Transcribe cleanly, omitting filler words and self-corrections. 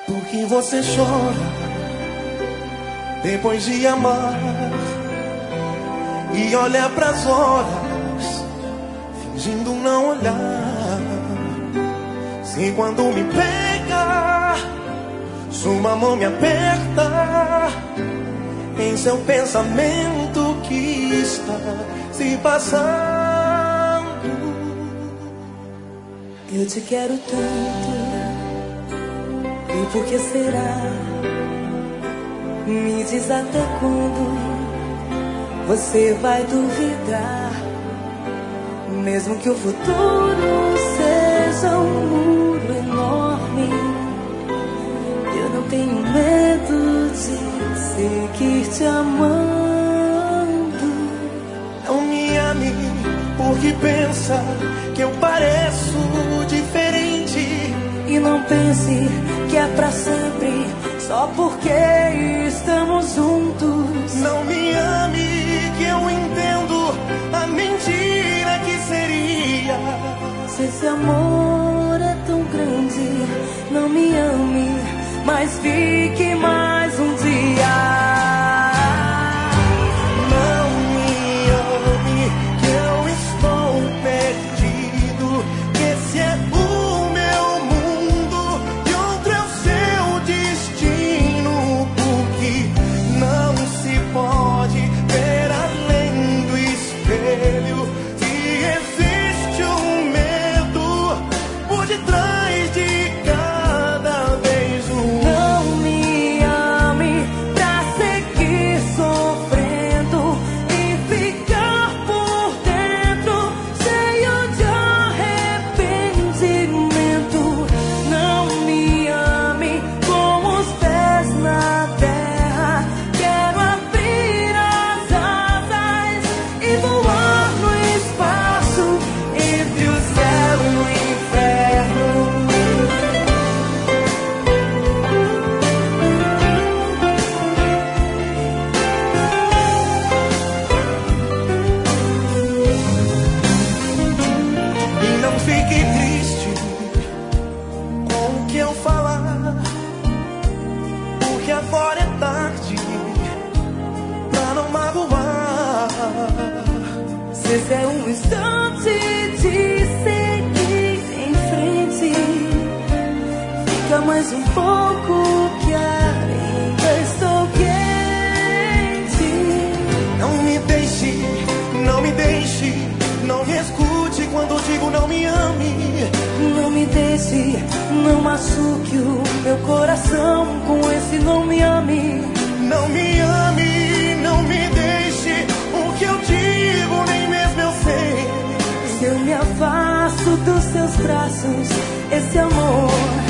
Por que você chora depois de amar e olha pras horas fingindo não olhar? Se quando me pega sua mão me aperta, em seu pensamento que está se passando. Eu te quero tanto, e por que será? Me diz até quando você vai duvidar. Mesmo que o futuro seja um muro enorme, eu não tenho medo de seguir te amando. Não me ame porque pensa que eu pareço diferente. E não pense que é pra sempre, só porque estamos juntos. Não me ame que eu entendo a mentira que seria. Se esse amor é tão grande, não me ame, mas fique mais um dia. Esse é um instante de seguir em frente. Fica mais um pouco que ainda estou quente. Não me deixe, não me deixe, não me escute quando digo não me ame. Não me deixe, não machuque o meu coração com esse não me ame. Não me ame, não me deixe, o que eu digo nem mesmo eu sei. Se eu me afasto dos seus braços, esse amor